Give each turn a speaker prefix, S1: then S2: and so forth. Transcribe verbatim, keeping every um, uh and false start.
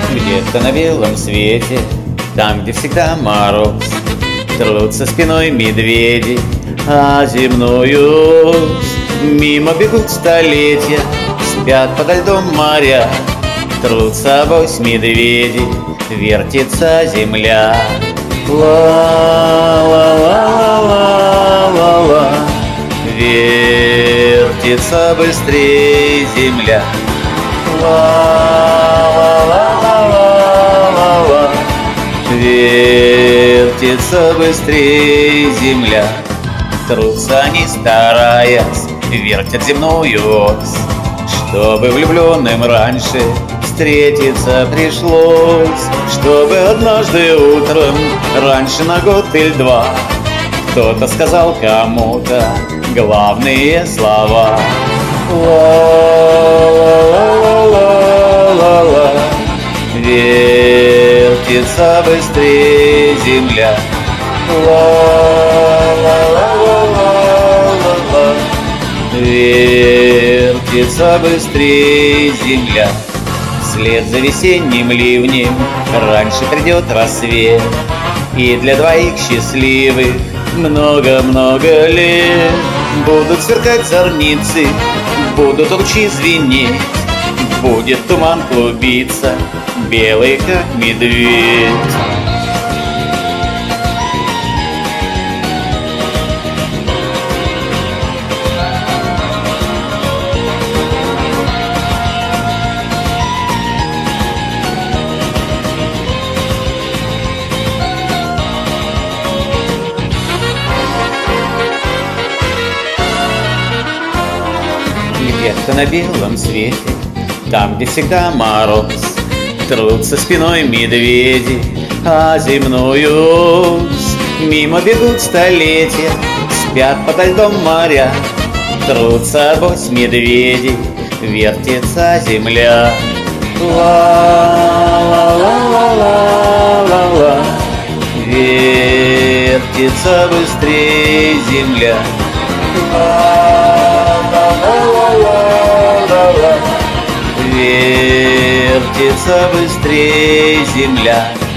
S1: Где-то на белом свете, там, где всегда мороз, трутся спиной медведи, а земную мимо бегут столетия, спят подо льдом моря, трутся авось медведи, вертится земля. Ла-ла-ла-ла-ла-ла, вертится быстрей земля. Ла-ла-ла-ла-ла-ла, вертится быстрей земля. Трутся они, стараясь, вертят земную ось, чтобы влюбленным раньше встретиться пришлось, чтобы однажды утром, раньше на год или два, кто-то сказал кому-то главные слова. Ла-ла-ла-ла-ла-ла, вертится быстрее земля. Ла-ла-ла-ла-ла-ла, вертится быстрее земля. Вслед за весенним ливнем раньше придет рассвет, и для двоих счастливых много-много лет будут сверкать зорницы, будут лучи звенеть, будет туман клубиться, белый как медведь. Где-то на белом свете, там, где всегда мороз, трутся спиной медведи, а земную мимо бегут столетия, спят подо льдом моря, трутся авось медведи, вертится земля. Ла-ла-ла-ла-ла-ла, вертится быстрее земля. Вертится быстрее земля.